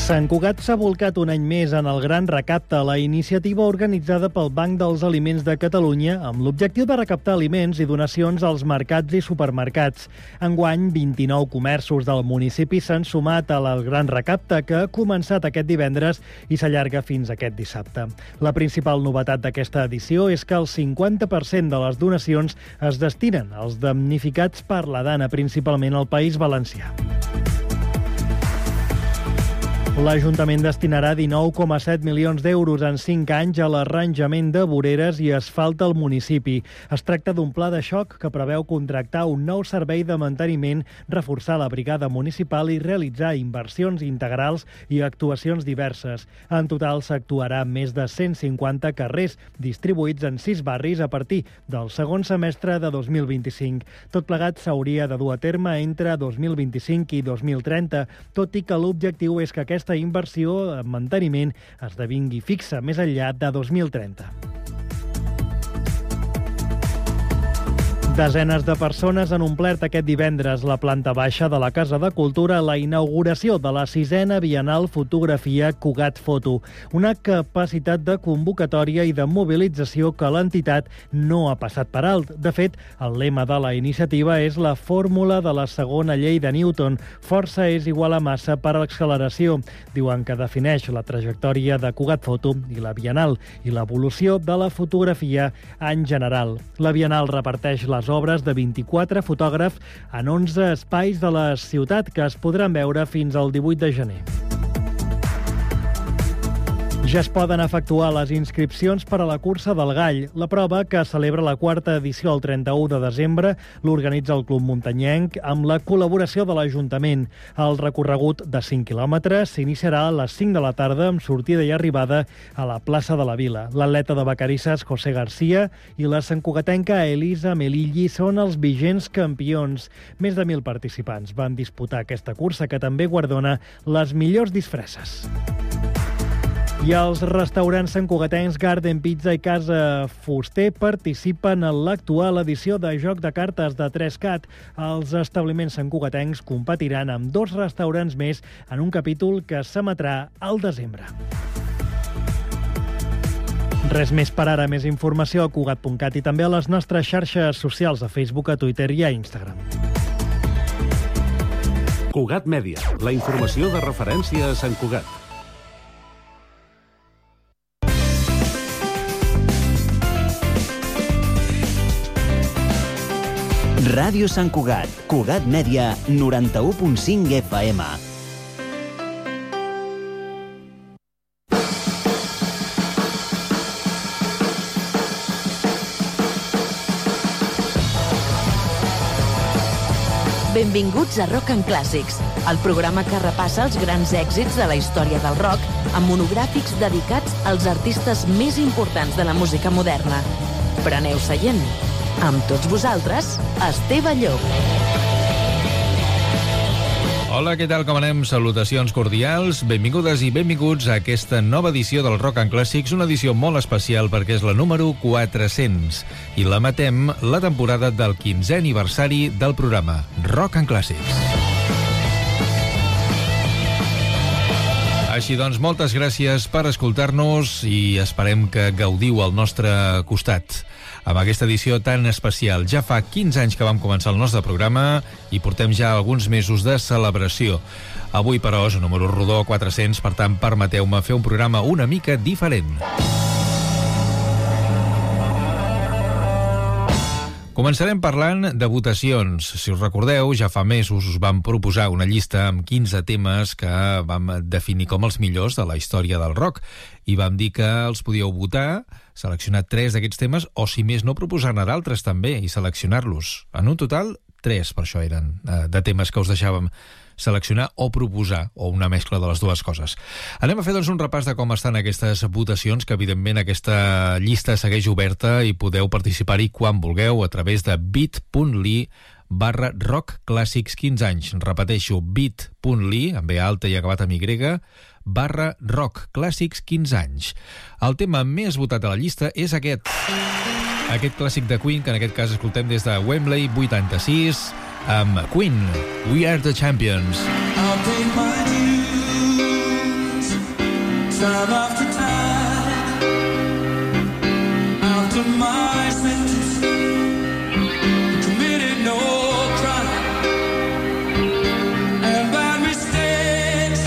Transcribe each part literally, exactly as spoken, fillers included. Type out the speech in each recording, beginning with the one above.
Sant Cugat s'ha volcat un any més en el Gran Recapte, la iniciativa organitzada pel Banc dels Aliments de Catalunya amb l'objectiu de recaptar aliments i donacions als mercats i supermercats. Enguany, vint-i-nou comerços del municipi s'han sumat al Gran Recapte, que ha començat aquest divendres i s'allarga fins aquest dissabte. La principal novetat d'aquesta edició és que el cinquanta per cent de les donacions es destinen als damnificats per la Dana, principalment al País Valencià. L'Ajuntament destinarà dinou coma set milions d'euros en cinc anys a l'arranjament de voreres i asfalt al municipi. Es tracta d'un pla de xoc que preveu contractar un nou servei de manteniment, reforçar la brigada municipal i realitzar inversions integrals i actuacions diverses. En total s'actuarà més de cent cinquanta carrers, distribuïts en sis barris a partir del segon semestre de dos mil vint-i-cinc. Tot plegat s'hauria de dur a terme entre dos mil vint-i-cinc i dos mil trenta, tot i que l'objectiu és que aquesta Aquesta inversió en manteniment esdevingui fixa més enllà de dos mil trenta. Desenes de persones han omplert aquest divendres la planta baixa de la Casa de Cultura a la inauguració de la sisena Bienal Fotografia Cugat Foto, una capacitat de convocatòria i de mobilització que l'entitat no ha passat per alt. De fet, el lema de la iniciativa és la fórmula de la segona llei de Newton: força és igual a massa per a l'acceleració. Diuen que defineix la trajectòria de Cugat Foto i la Bienal i l'evolució de la fotografia en general. La Bienal reparteix les obres de vint-i-quatre fotògrafs en onze espais de la ciutat que es podran veure fins al divuit de gener. Ja es poden efectuar les inscripcions per a la cursa del Gall. La prova, que celebra la quarta edició el trenta-u de desembre, l'organitza el Club Muntanyenc amb la col·laboració de l'Ajuntament. El recorregut de cinc quilòmetres s'iniciarà a les cinc de la tarda amb sortida i arribada a la plaça de la Vila. L'atleta de Vacarisses, José García, i la santcugatenca Elisa Melilli són els vigents campions. Més de mil participants van disputar aquesta cursa, que també guardona les millors disfresses. I els restaurants santcugatencs Garden Pizza i Casa Fuster participen en l'actual edició de Joc de Cartes de tres cat. Els establiments santcugatencs competiran amb dos restaurants més en un capítol que s'emetrà al desembre. Res més per ara. Més informació a cugat punt cat i també a les nostres xarxes socials, a Facebook, a Twitter i a Instagram. Cugat Mèdia, la informació de referència a Sant Cugat. Ràdio Sant Cugat, Cugat Mèdia, noranta-u punt cinc F M. Benvinguts a Rock and Clàssics, el programa que repassa els grans èxits de la història del rock amb monogràfics dedicats als artistes més importants de la música moderna. Preneu seient. Amb tots vosaltres, Esteve Llop. Hola, què tal, com anem? Salutacions cordials, benvingudes i benvinguts a aquesta nova edició del Rock and Clàssics, una edició molt especial perquè és la número quatre-cents i la matem la temporada del quinzè aniversari del programa Rock and Clàssics. Així doncs, moltes gràcies per escoltar-nos i esperem que gaudiu al nostre costat amb aquesta edició tan especial. Ja fa quinze anys que vam començar el nostre programa i portem ja alguns mesos de celebració. Avui, però, és un número rodó, quatre-cents, per tant, permeteu-me fer un programa una mica diferent. Començarem parlant de votacions. Si us recordeu, ja fa mesos us vam proposar una llista amb quinze temes que vam definir com els millors de la història del rock i vam dir que els podíeu votar, seleccionar tres d'aquests temes o, si més no, proposar-ne d'altres també i seleccionar-los. En un total, tres, per això eren, de temes que us deixàvem seleccionar o proposar, o una mescla de les dues coses. Anem a fer, doncs, un repàs de com estan aquestes votacions, que evidentment aquesta llista segueix oberta i podeu participar-hi quan vulgueu a través de bit.ly barra rock clàssics quinze anys. Repeteixo, bit.ly, amb B alta i acabat amb Y, barra rock clàssics quinze anys. El tema més votat a la llista és aquest. Aquest clàssic de Queen, que en aquest cas escoltem des de Wembley vuitanta-sis, amb Queen, We Are the Champions. I'll pay my dues. time after time, after my sentence, committed no crime and bad mistakes.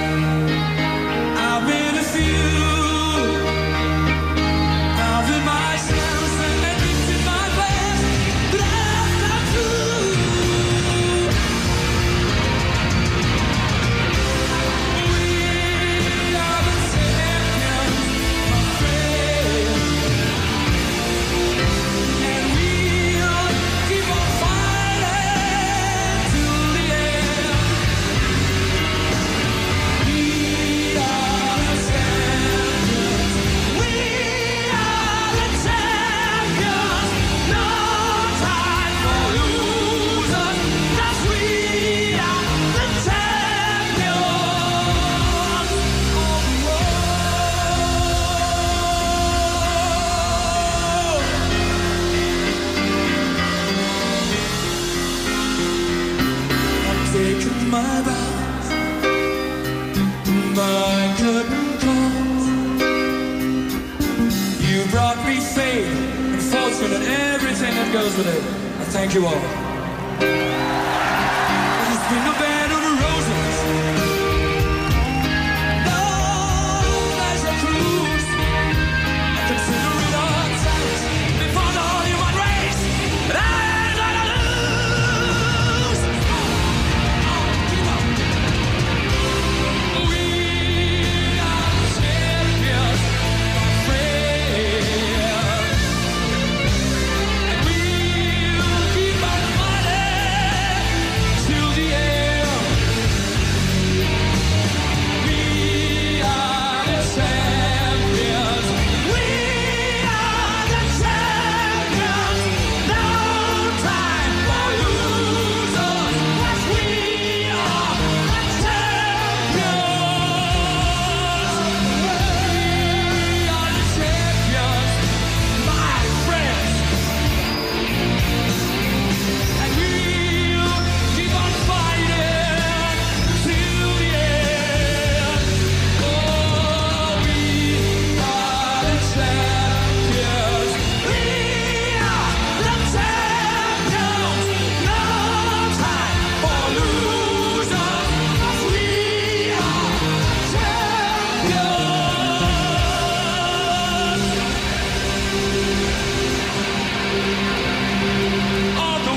I've been a few, I've been myself and lifted my glass, but I've got through. We are the champions, my friend, and we'll keep on fighting till the end. We are the champions, we are the champions, no time for losers, 'cause we are the champions of the I've taken my vows, my curtain calls. You brought me faith and fortune and everything that goes with it. I thank you all. It's been a bed of roses, no pleasure cruise. I consider it all thanks before the whole human race, but I ain't gonna lose. Keep on. We are the champions, my friend, and we'll keep on fighting till the end. We are the champions, we are the champions, no time for losers, 'cause we are the champions. We are the champions, my friends, and we'll keep on fighting till the end. Oh, we are the champions, we are the champions, no time for losers, 'cause we are champions of the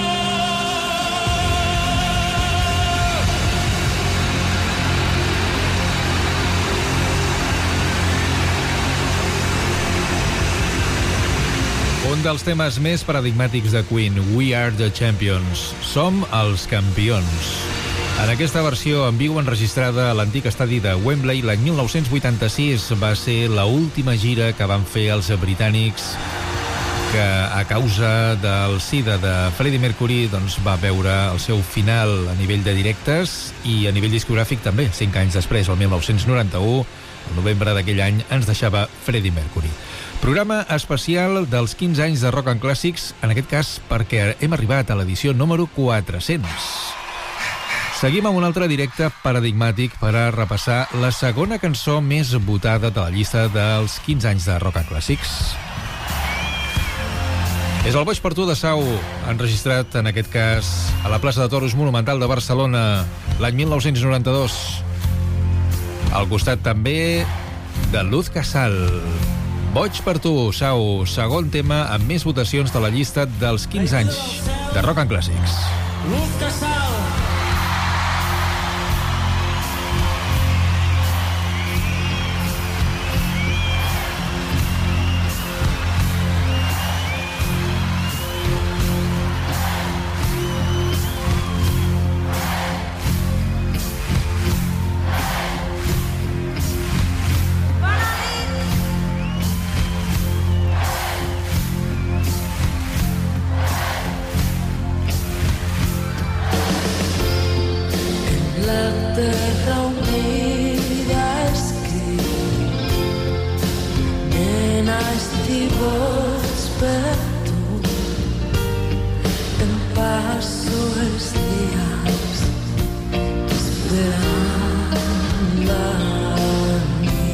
Un dels temes més paradigmàtics de Queen, We Are the Champions. Som els campions. En aquesta versió en viu enregistrada a l'antic estadi de Wembley l'any mil nou-cents vuitanta-sis va ser l'última gira que van fer els britànics, que a causa del SIDA de Freddie Mercury doncs, va veure el seu final a nivell de directes i a nivell discogràfic també. Cinc anys després, el mil nou-cents noranta-u, el novembre d'aquell any, ens deixava Freddie Mercury. Programa especial dels quinze anys de Rock and Classics, en aquest cas perquè hem arribat a l'edició número quatre-cents. Seguim amb un altre directe paradigmàtic per a repassar la segona cançó més votada de la llista dels quinze anys de Rock and Classics. És el Boig per tu de Sau, enregistrat en aquest cas a la plaça de Toros Monumental de Barcelona l'any mil nou-cents noranta-dos. Al costat també de Luz Casal. Boig per tu, Sau, segon tema amb més votacions de la llista dels quinze anys de Rock and Classics. Luz Casal. Esperando a mí.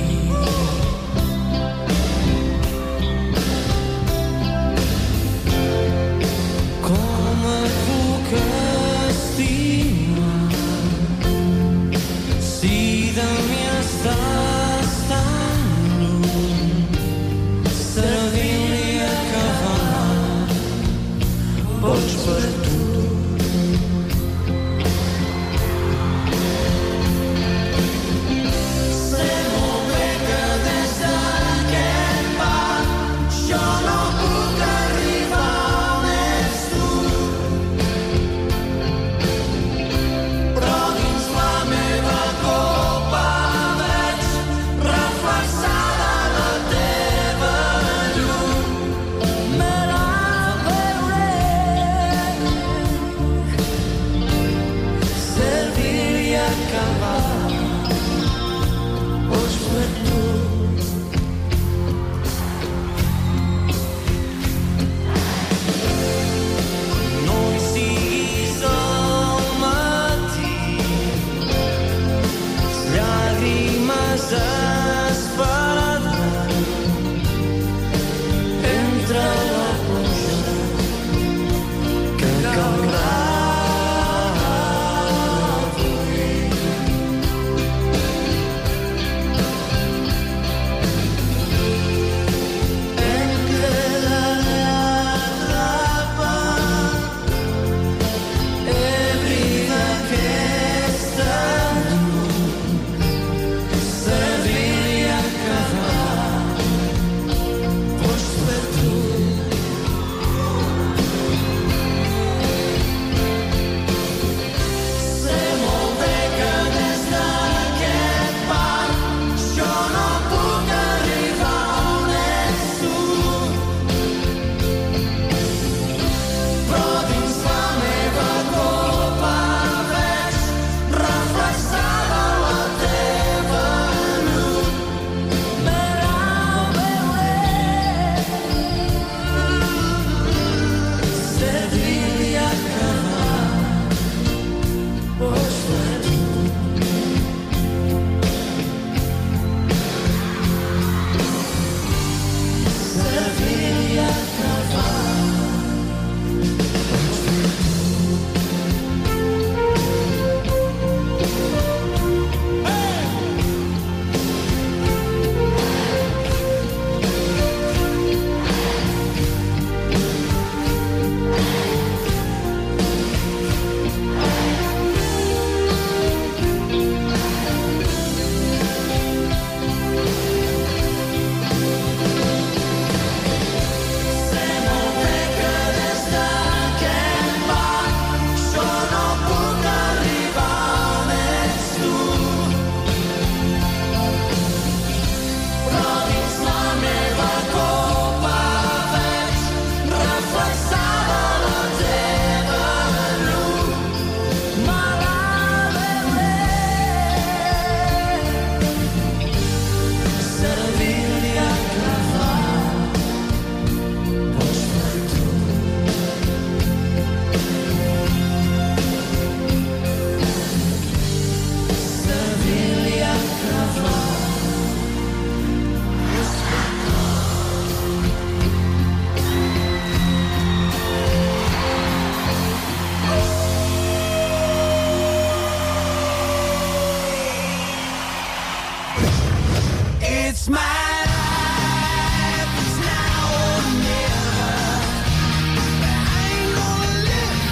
It's my life, it's now or never. I ain't gonna live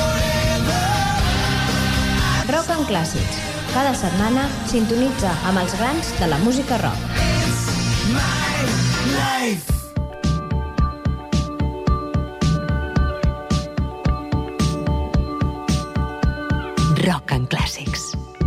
forever. Rock en Clàssics. Cada setmana sintonitza amb els grans de la música rock. It's my life. Rock en Clàssics.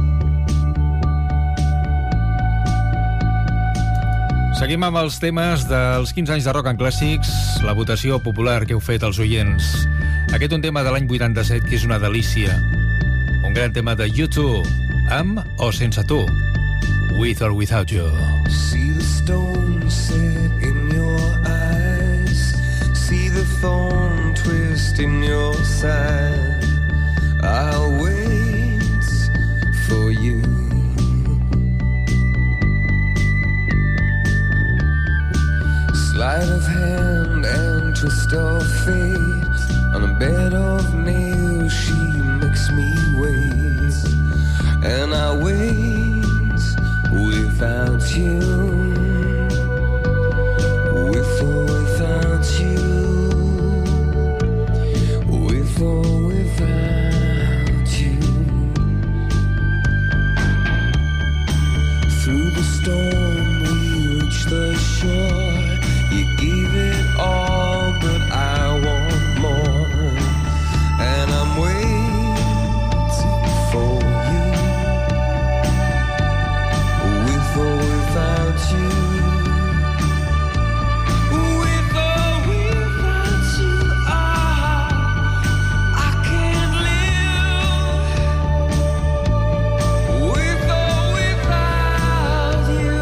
Seguim amb els temes dels quinze anys de Rock en Clàssics, la votació popular que heu fet els oients. Aquest un tema de l'any vuitanta-set que és una delícia. Un gran tema de U two, amb o sense tu. With or without you. See the stone set in your eyes. See the thorn twist in your side. I'll wait for you. Sleight of hand and twist of fate. On a bed of nails she makes me wait. And I wait without you. With or without you. With or without you. Through the storm we reach the shore. You gave it all, but I want more. And I'm waiting for you. With or without you. With or without you, ah, I can't live. With or without you.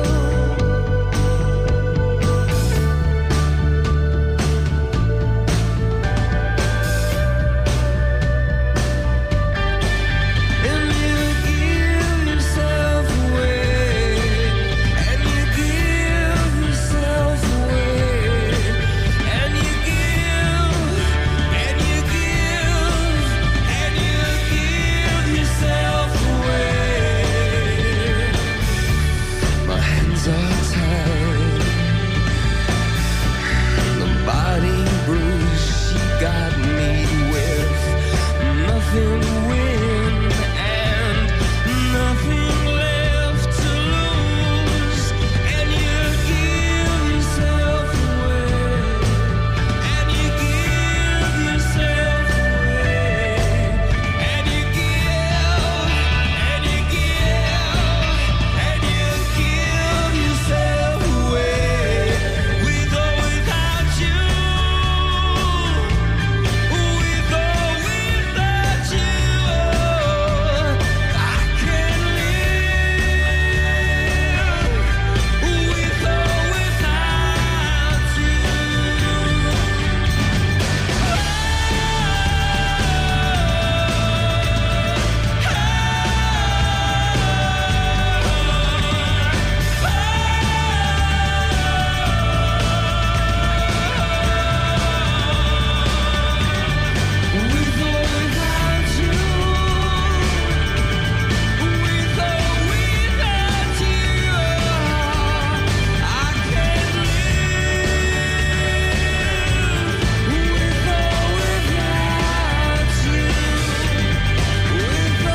And you give yourself away. And you give yourself away. And you give, and you give, and you give yourself away. My hands are tied. The body bruise she got me with. Nothing to win and nothing left to lose. And you give yourself away. And you give yourself away. And you give, and you give, and you give yourself away. With or without you. With or without you. I can't live. With or without you. With or without you. With or without you. I can't live. With or without you. With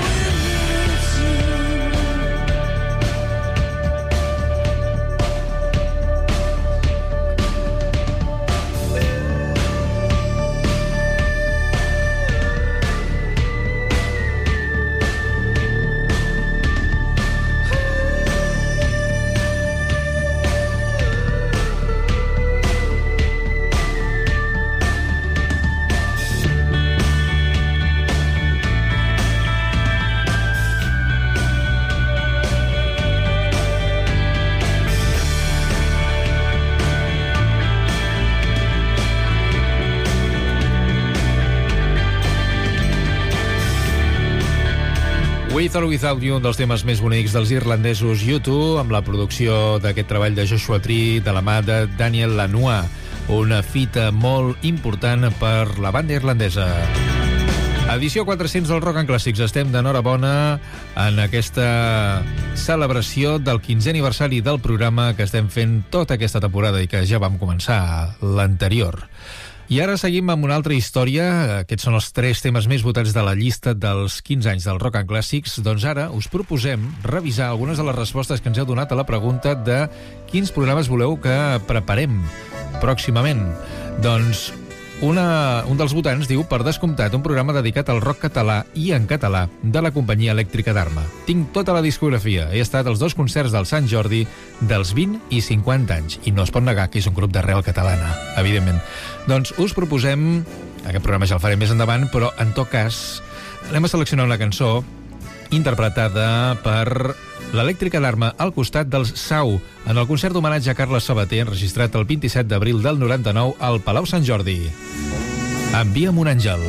With or Without You, un dels temes més bonics dels irlandesos U two, amb la producció d'aquest treball de Joshua Tree de la mà de Daniel Lanois, una fita molt important per la banda irlandesa. Edició quatre-cents del Rock en Clàssics. Estem d'enhorabona en aquesta celebració del quinzè aniversari del programa que estem fent tota aquesta temporada i que ja vam començar l'anterior. I ara seguim amb una altra història. Aquests són els tres temes més votats de la llista dels quinze anys del Rock en Clàssics. Doncs ara us proposem revisar algunes de les respostes que ens heu donat a la pregunta de quins programes voleu que preparem pròximament. Doncs Una, un dels votants diu, per descomptat, un programa dedicat al rock català i en català de la companyia elèctrica d'Arma. Tinc tota la discografia. He estat als dos concerts del Sant Jordi dels vint i cinquanta anys. I no es pot negar que és un grup d'arrel catalana, evidentment. Doncs us proposem, aquest programa ja el farem més endavant, però en tot cas anem a seleccionar una cançó interpretada per l'Elèctrica d'Arma al costat dels Sau, en el concert d'homenatge a Carles Sabater, enregistrat el vint-i-set d'abril del noranta-nou al Palau Sant Jordi. Envia'm un àngel.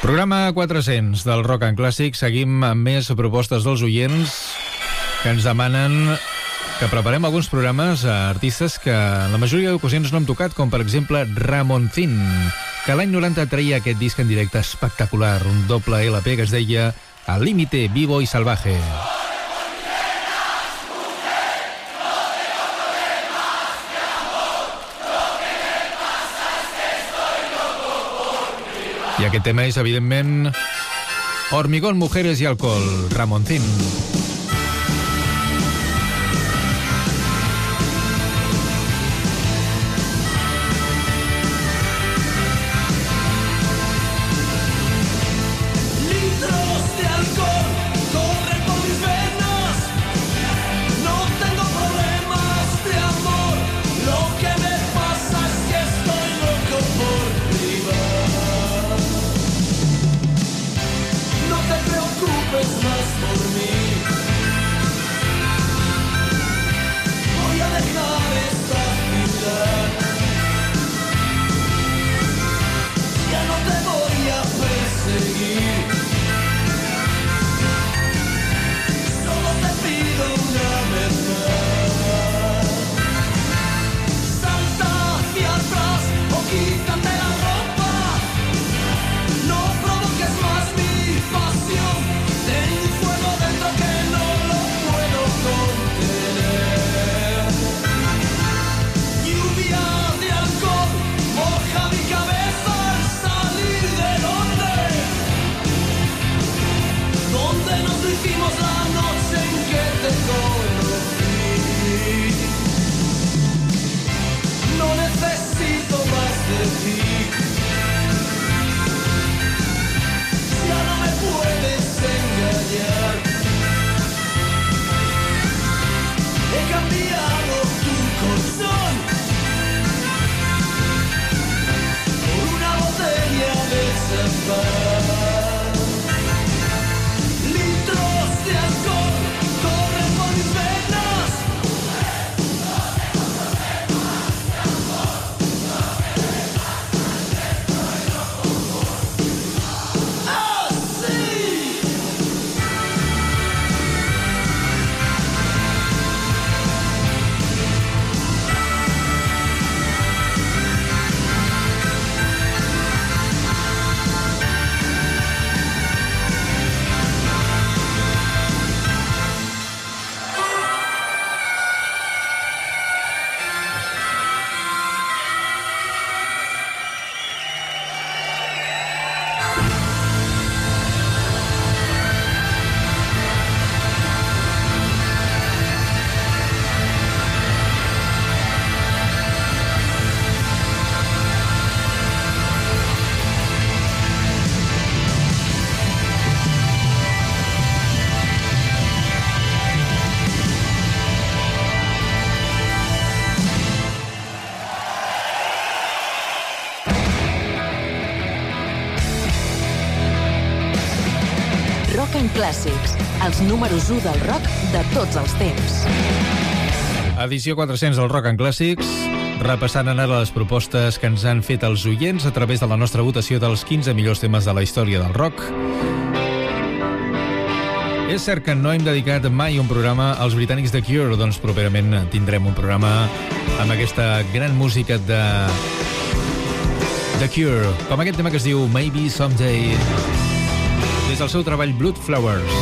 Programa quatre-cents del Rock and Classic. Seguim amb més propostes dels oients que ens demanen que preparem alguns programes a artistes que en la majoria d'ocasions no hem tocat, com per exemple Ramoncín, que l'any noranta treia aquest disc en directe espectacular, un doble L P que es deia Al límite, vivo y salvaje. I aquest tema és, evidentment, Hormigón, mujeres y alcohol, Ramoncín. Clàssics, els números u del rock de tots els temps. Edició quatre-cents del Rock and Classics, repassant ara les propostes que ens han fet els oients a través de la nostra votació dels quinze millors temes de la història del rock. És cert que no hem dedicat mai un programa als britànics de Cure, doncs properament tindrem un programa amb aquesta gran música de The Cure, com aquest tema que es diu Maybe Someday, des del seu treball Blood Flowers.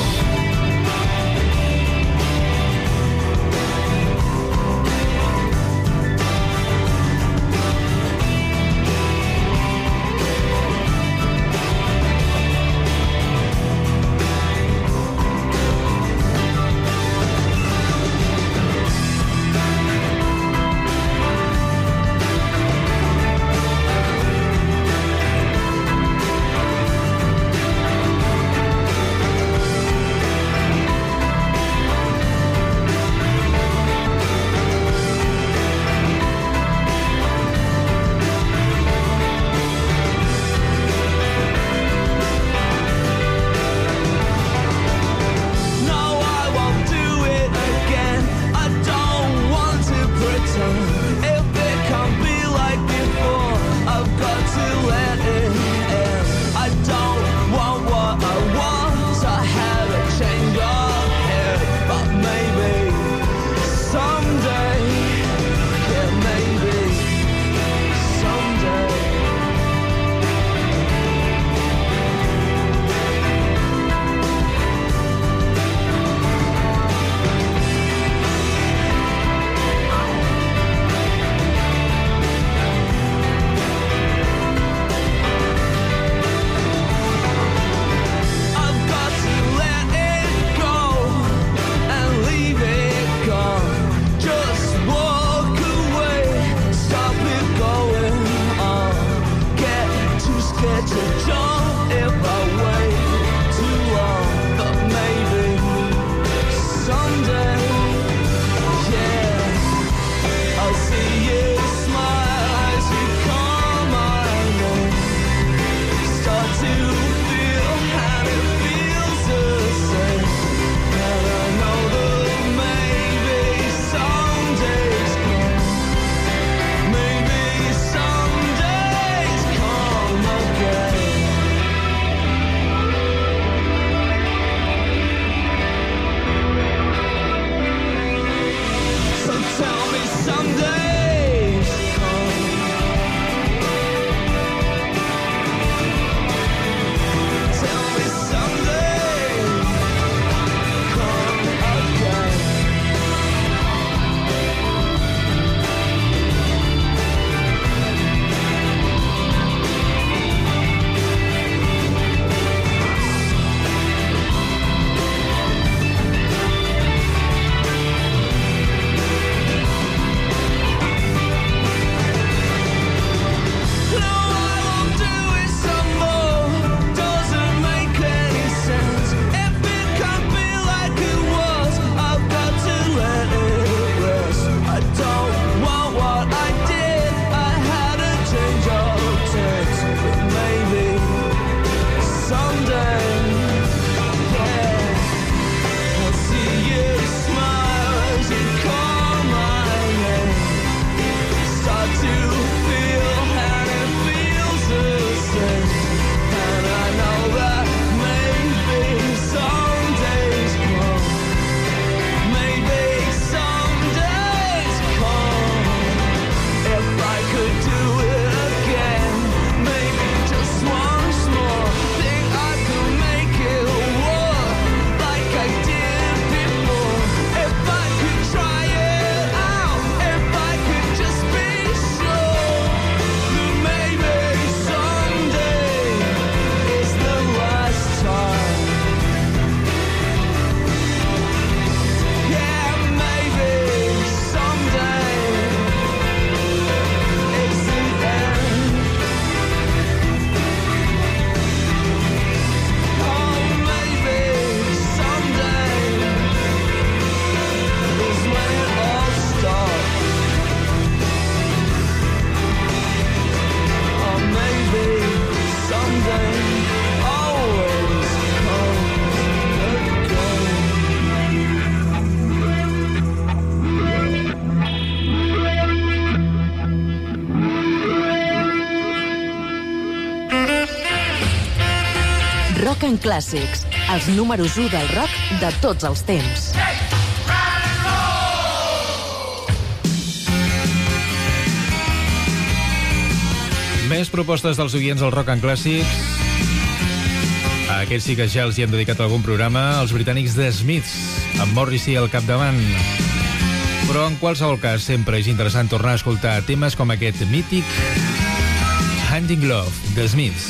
and Classics, els números u del rock de tots els temps. Més propostes dels oients al Rock and Classics. A aquests sí que ja els hi hem dedicat algun programa, els britànics de Smiths, amb Morrissey al capdavant. Però en qualsevol cas sempre és interessant tornar a escoltar temes com aquest mític Hand in Glove, de Smiths.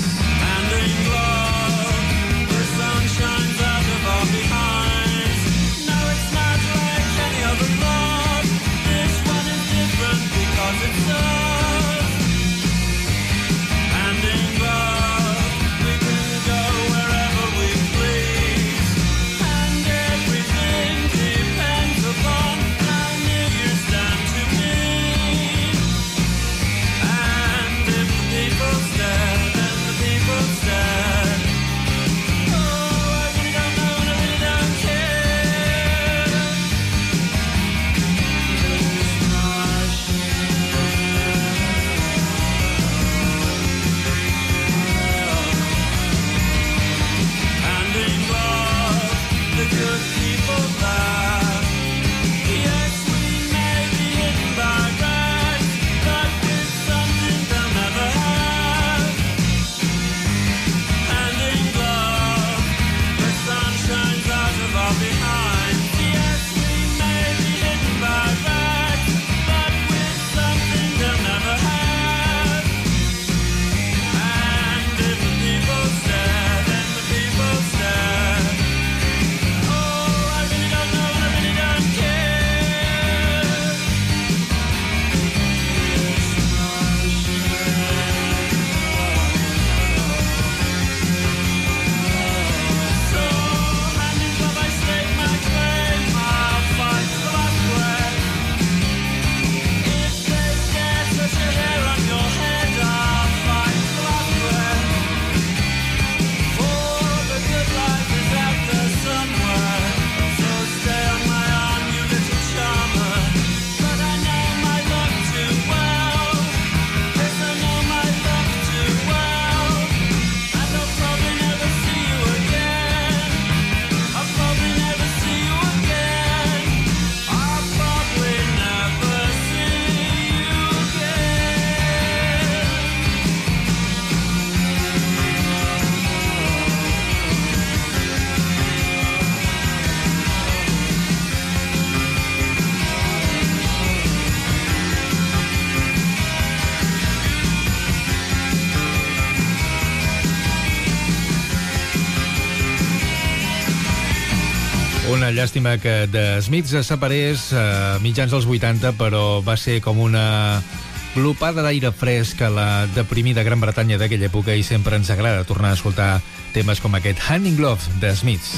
Una llàstima que de Smiths es separés a mitjans dels vuitanta, però va ser com una glopada d'aire fresc a la deprimida Gran Bretanya d'aquella època i sempre ens agrada tornar a escoltar temes com aquest Hand in Glove de Smiths.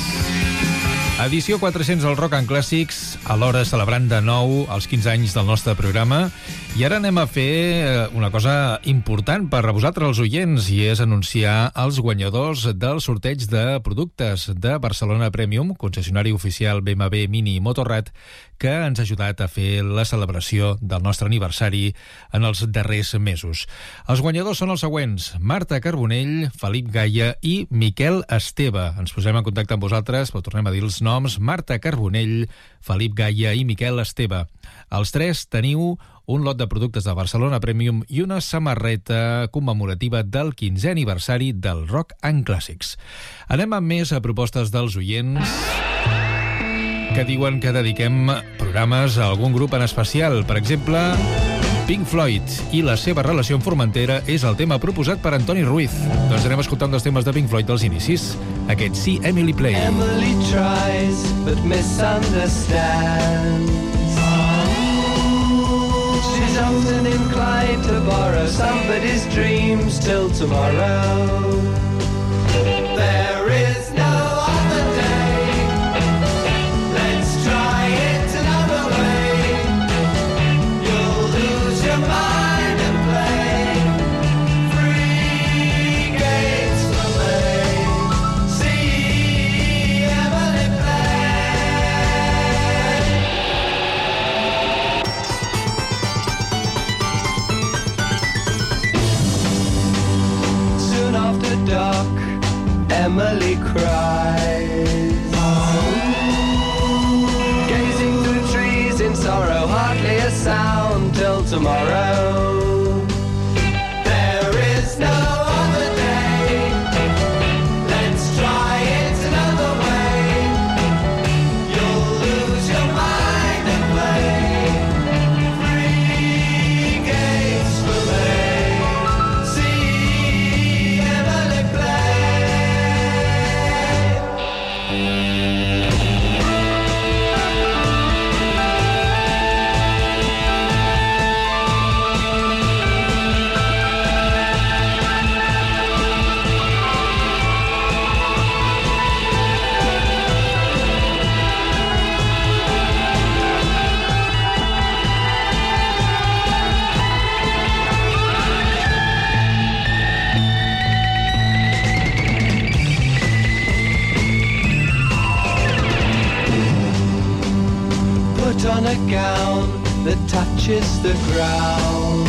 Edició quatre-cents al Rock and Classics, alhora celebrant de nou els quinze anys del nostre programa. I ara anem a fer una cosa important per a vosaltres, els oients, i és anunciar els guanyadors del sorteig de productes de Barcelona Premium, concessionari oficial B M W Mini i Motorrad, que ens ha ajudat a fer la celebració del nostre aniversari en els darrers mesos. Els guanyadors són els següents: Marta Carbonell, Felip Gaia i Miquel Esteve. Ens posem en contacte amb vosaltres, però tornem a dir els noms: Marta Carbonell, Felip Gaia i Miquel Esteve. Els tres teniu un lot de productes de Barcelona Premium i una samarreta commemorativa del quinzè aniversari del Rock and Classics. Anem amb més a propostes dels oients que diuen que dediquem programes a algun grup en especial. Per exemple, Pink Floyd i la seva relació amb Formentera és el tema proposat per Antoni Ruiz. Doncs anem a escoltar un dels temes de Pink Floyd dels inicis, aquest See Emily Play. Emily tries but misunderstands. She's often inclined to borrow somebody's dreams till tomorrow. There is no other day. Let's try it another way. You'll lose your mind and play free games for me. See Emily play. Soon after dark, tomorrow. There is no other day. Let's try it another way. You'll lose your mind and play. Free games for me. See Emily play. Put on a gown that touches the ground.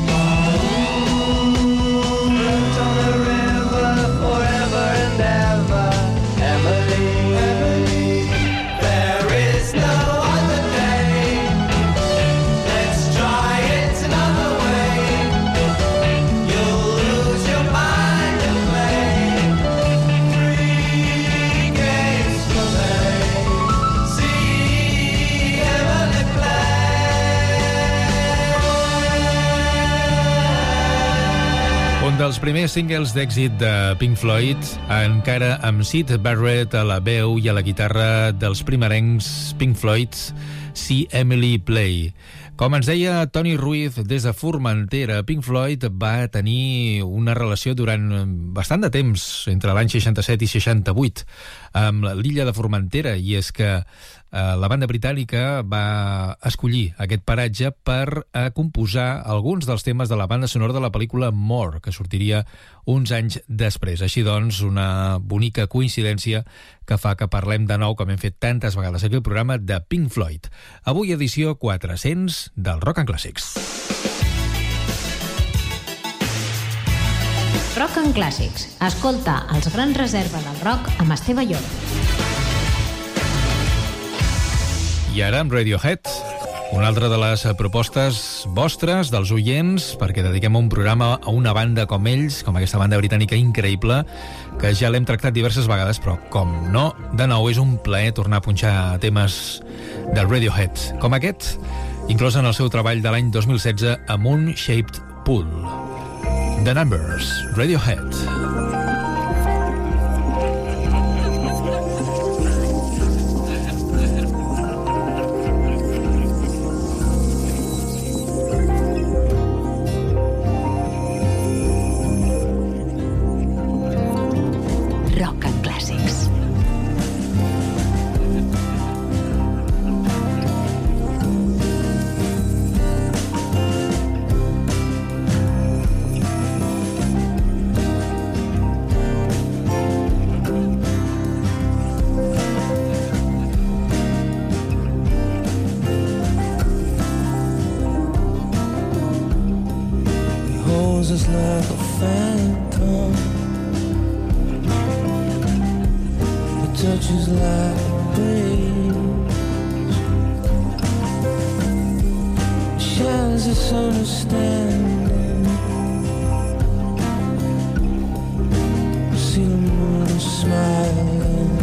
Float on a river forever and ever, Emily. Emily. There is no other day. Let's try it another way. You'll lose your mind and play. Three games for me. See Emily play. Un dels primers singles d'èxit de Pink Floyd, encara amb Syd Barrett a la veu i a la guitarra dels primerencs Pink Floyd, See Emily Play. Com ens deia Toni Ruiz des de Formentera, Pink Floyd va tenir una relació durant bastant de temps, entre l'any seixanta-set i seixanta-vuit, amb l'illa de Formentera, i és que eh, la banda britànica va escollir aquest paratge per eh, composar alguns dels temes de la banda sonora de la pel·lícula More, que sortiria uns anys després. Així doncs, una bonica coincidència que fa que parlem de nou, com hem fet tantes vegades aquí al programa, de Pink Floyd. Avui edició quatre-cents del Rock and Classics. Rock and Classics. Escolta els grans reserves del rock amb Esteve Llop. I ara amb Radiohead, una altra de les propostes vostres, dels oients, perquè dediquem un programa a una banda com ells, com aquesta banda britànica increïble, que ja l'hem tractat diverses vegades, però com no, de nou és un plaer tornar a punxar temes del Radiohead, com aquest, inclòs en el seu treball de l'any dos mil setze, A Moon-Shaped Pool. The Numbers, Radiohead. Rock and Classics. Holds us like a phantom. It touches like a breeze. Shares this understanding. See the moon smiling.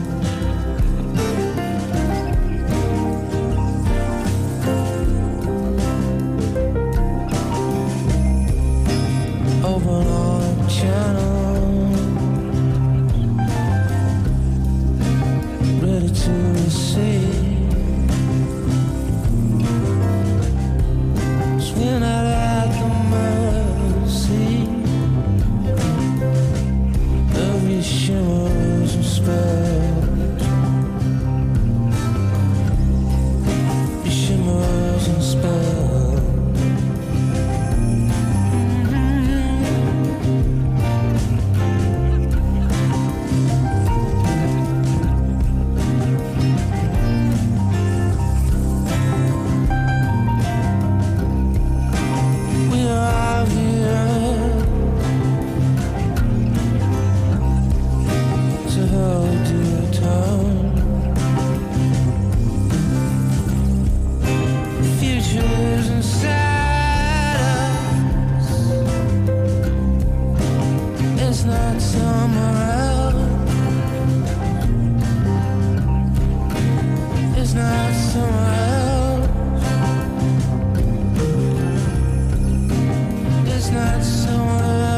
Open our channel, ready to receive. Swing out at the not somewhere else. It's not somewhere.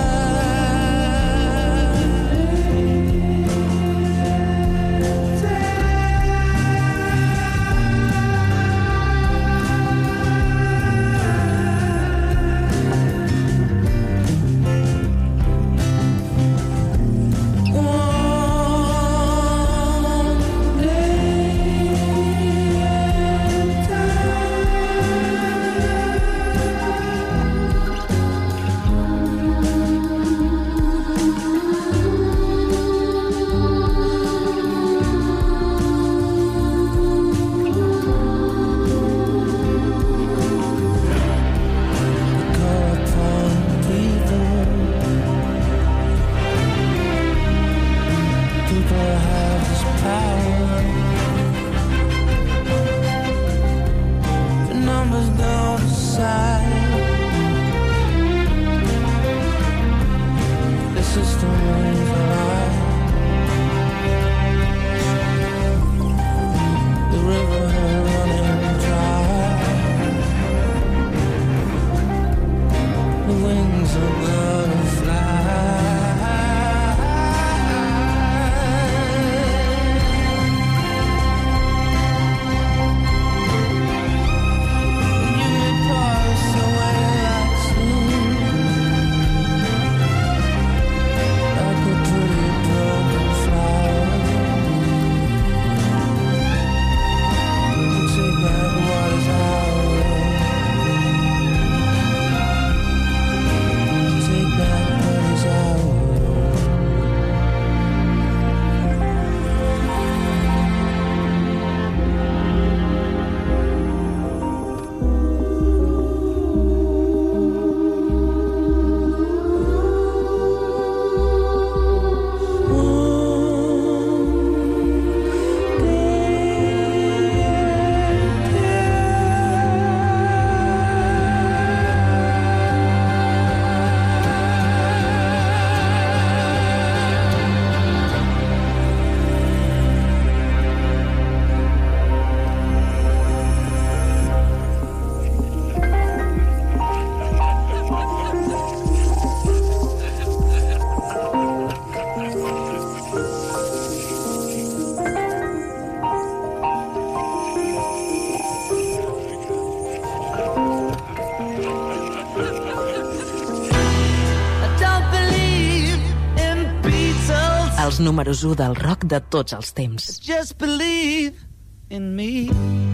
Els números u del rock de tots els temps. Just believe in me.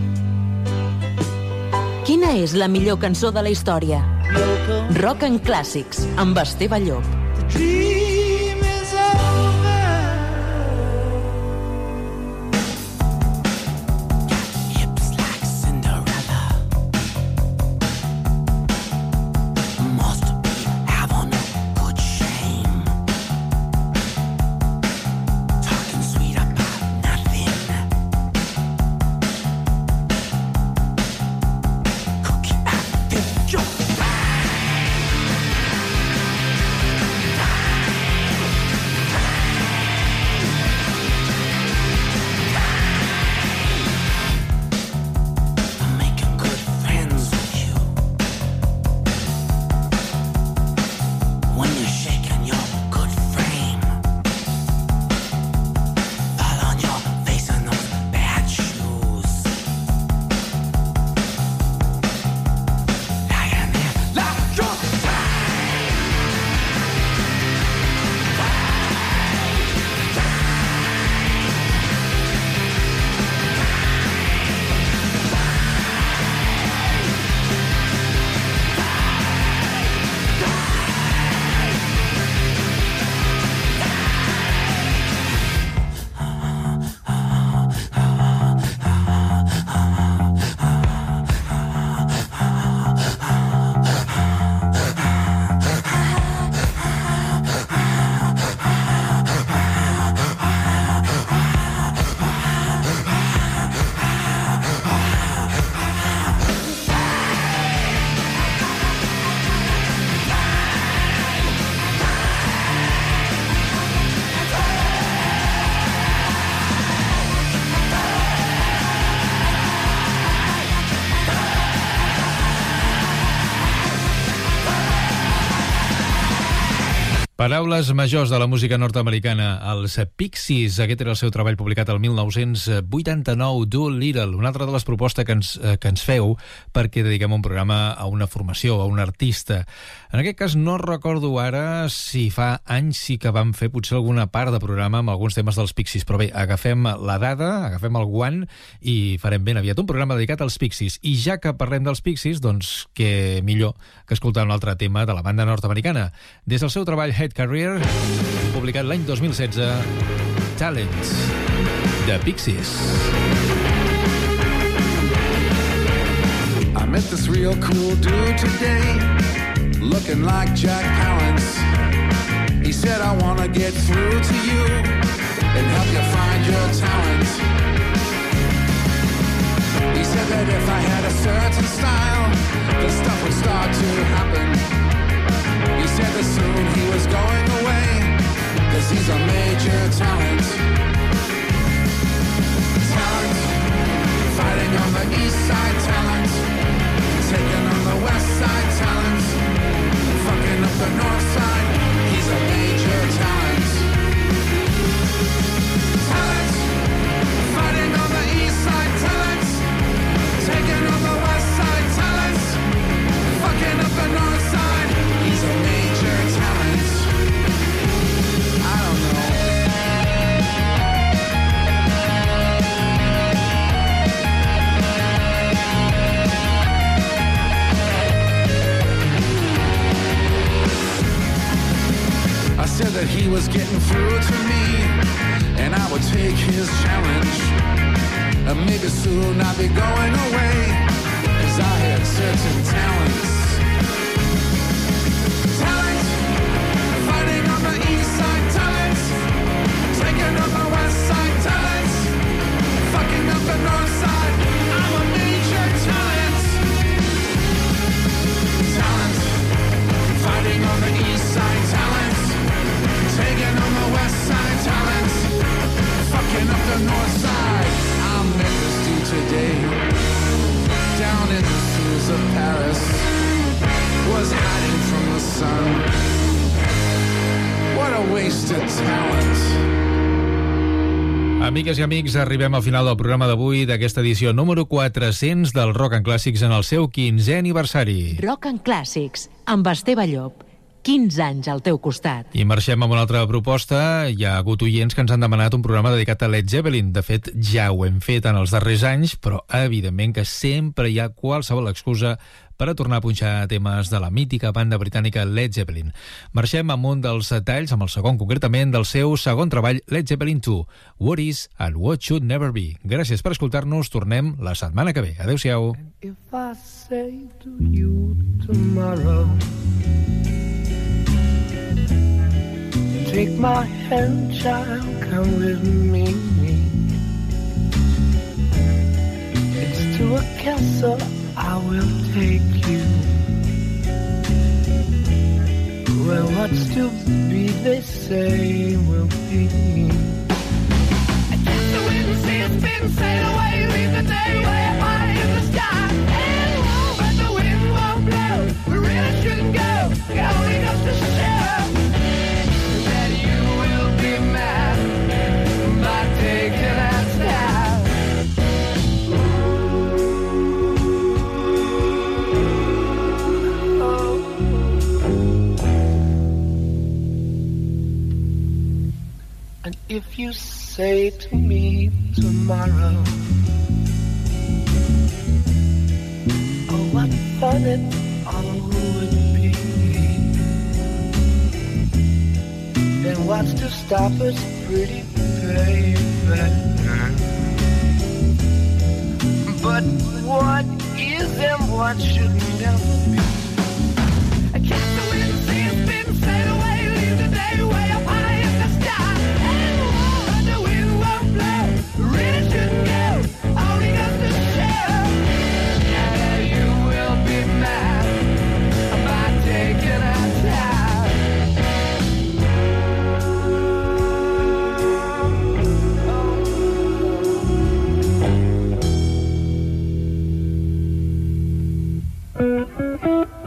Quina és la millor cançó de la història? Rock en clàssics, amb Esteve Llop. The dream is over. Hips like Cinderella. Must be having a good shame. Talking sweet about nothing. Cookie and fish your Paraules majors de la música nord-americana, els Pixies. Aquest era el seu treball publicat el mil nou-cents vuitanta-nou, Do Little, una altra de les propostes que ens, eh, que ens feu perquè dediquem un programa a una formació, a un artista. En aquest cas no recordo ara si fa anys sí que vam fer potser alguna part de programa amb alguns temes dels Pixies, però bé, agafem la dada, agafem el guant i farem ben aviat un programa dedicat als Pixies. I ja que parlem dels Pixies, doncs què millor que escoltar un altre tema de la banda nord-americana. Des del seu treball Head Career, publicat l'any dos mil setze, Talents, de Pixies. I met this real cool dude today, looking like Jack Palance. He said, I want to get through to you and help you find your talent. He said that if I had a certain style, the stuff would start to happen. He said that soon he was going away, cause he's a major talent. Talent, fighting on the east side, talent, taking on the west side, talent, fucking up the north side, he's a major talent. Talent, fighting on the east side, talent, taking on the west side, talent, fucking up the north side, he's a major talent. I don't know. I said that he was getting through to me, and I would take his challenge. And maybe soon I'd be going away, cause I had certain talents. Talent, fighting on the east side, talent, taking on the west side, talent, fucking up the north side, I'm a major talent. Talent, fighting on the east side, talent, taking on the west side, talent, fucking up the north side. I met this dude today, down in the sewers of Paris, was hiding from the sun. What a wasted talent. Amigues i amics, arribem al final del programa d'avui d'aquesta edició número quatre-cents del Rock and Clàssics en el seu quinzè aniversari. Rock and Clàssics, amb Esteve Llop. quinze anys al teu costat. I marxem amb una altra proposta. Hi ha hagut oients que ens han demanat un programa dedicat a Led Zeppelin. De fet, ja ho hem fet en els darrers anys, però evidentment que sempre hi ha qualsevol excusa per a tornar a punxar temes de la mítica banda britànica Led Zeppelin. Marxem amb un dels talls, amb el segon concretament, del seu segon treball, Led Zeppelin dos, What Is and What Should Never Be. Gràcies per escoltar-nos, tornem la setmana que ve. Adéu-siau. If I say to you tomorrow, take my hand, child, come with me. It's to a castle I will take you, where what's to be, they say, will be. I kiss the wind and see it spin, sail away, leave the day way up high in the sky. And whoa, but the wind won't blow, we really shouldn't go, it only goes to show that you will be mad by taking that step. And if you say to me tomorrow, oh, what fun it all would be, then what's to stop us, pretty baby? But what is and what should never be? I catch the wind, see it spin, sail away, leave the day way up high in the sky. And whoa, but the wind won't blow, really shouldn't go, only goes to show that you will be mad by taking our time. Oh.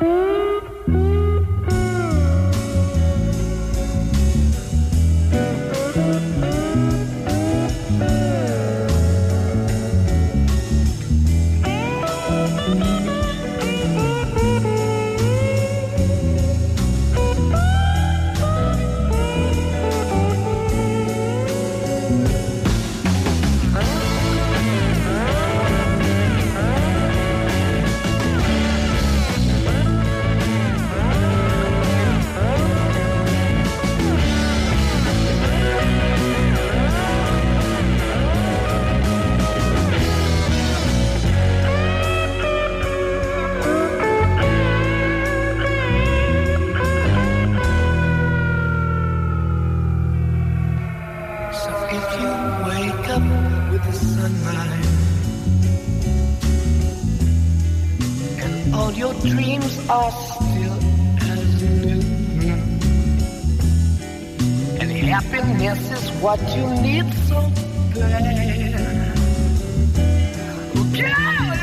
all your dreams are still as new. And happiness is what you need so bad. Oh, girl,